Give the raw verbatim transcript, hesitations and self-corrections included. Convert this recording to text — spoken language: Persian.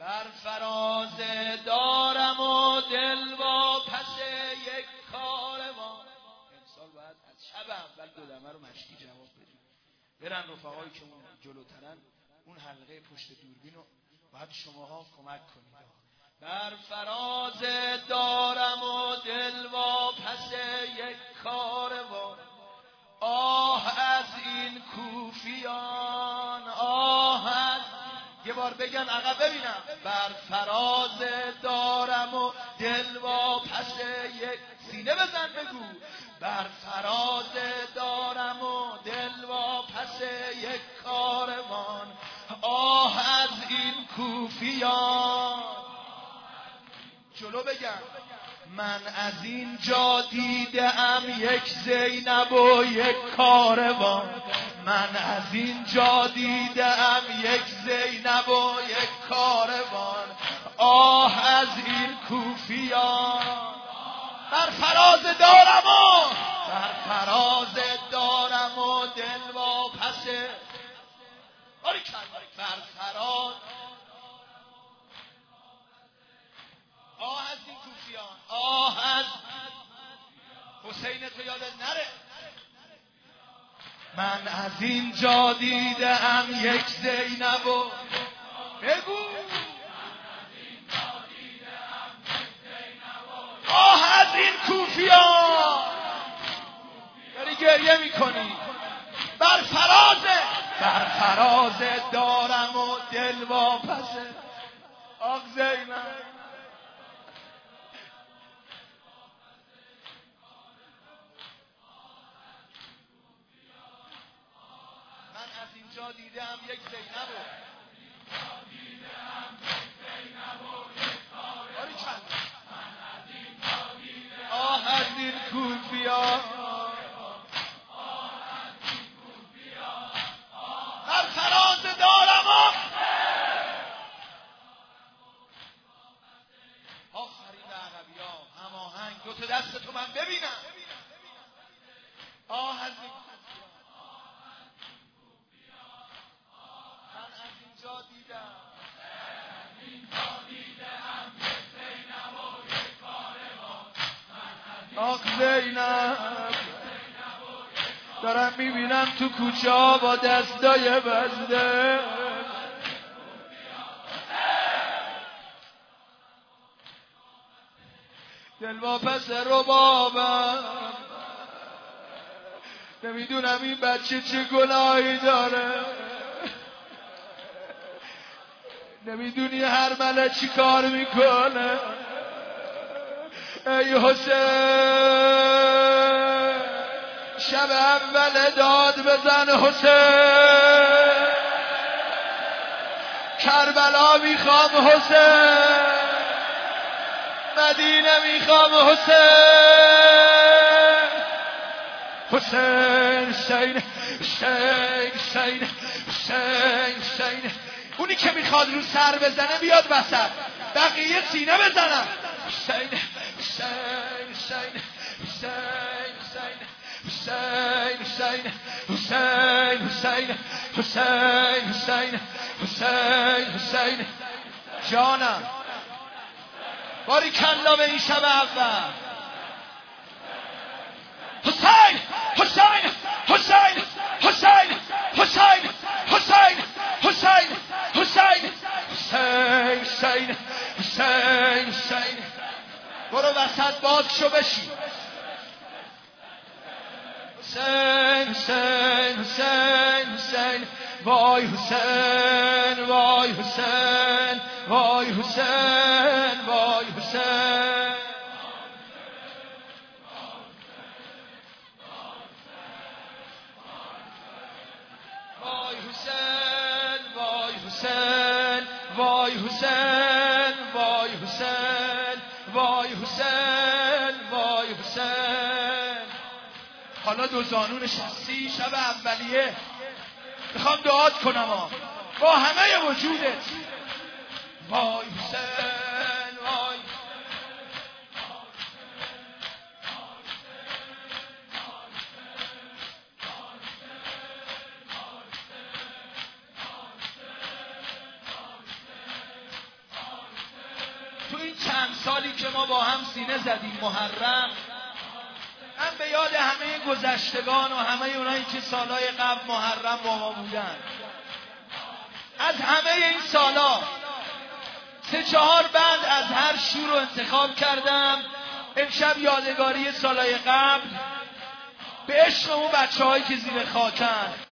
بر فراز دارم و دل با پس یک کاروان. امسال باید از شب اول دو دمه رو مشکی جواب بدیم. برن رفقایی که اون جلوترن اون حلقه پشت دوربین رو باید شماها کمک کنید. بر فراز دارم و دل با پس یک کاروان. آه از این کوفیان، آه از یه بار بگن عقب ببینم. بر فراز دارم و دل با پس یک سینه بزن بگو. بر فراز دارم و دل با پس یک کاروان. آه از این کوفیان. جلو بگم من از این جا دیدم یک زینب و یک کاروان. من از این جا دیدم یک زینب و یک کاروان. آه از این کوفیان. بر فراز دارم و بر فراز دارم و دل با پس بر فراز. آه از این کوفیان، آه از حسین تو یادت نره. من از این جا دیدم یک زینب و بگو. آه از این کوفیان. داری گریه میکنی. بر فراز بر فراز دارم و دل با پسه. آخ زینب. جا دیدم یک زینب و آه از این کوفیان. بر فراز دارم و آخرین عقبی ها هماهنگ دو تا دست تو من ببینم. آه از این جا دیدم آخ زینب. دارم میبینم تو کوچه ها با دستای بسته. دل با پس ربابم. نمیدونم این بچه چه گناهی داره. نمیدونی هر مله چی کار میکنه. ای حسین شب اول داد بزن حسین. کربلا میخوام حسین. مدینه میخوام حسین. حسین حسین حسین حسین حسین حسین. اونی که میخواد رو سر بزنه بیاد وسط. بقیه سینه بزنن. حسین حسین حسین حسین حسین حسین حسین حسین حسین حسین حسین حسین. جانم باری کلا به این شب اول. حسین حسین حسین حسین حسین حسین حسین حسین حسین حسین حسین حسین. برو وسط باز شو بشی. حسین حسین حسین حسین. وای حسین وای حسین وای حسین وای حسین. وای حسین وای حسین وای حسین وای حسین وای حسین وای حسین. حالا دو زانو نشستی شب اولیه. میخوام دعات کنم ها با همه وجودت. وای حسین وای. تو این چند سالی که ما با هم سینه زدیم محرم، من به یاد همه گذشتگان و همه اونایی که سالهای قبل محرم با ما بودن، از همه این سالا سه چهار بند از هر شور رو انتخاب کردم امشب یادگاری سالهای قبل به عشق اون بچه هایی که زیر خاکن.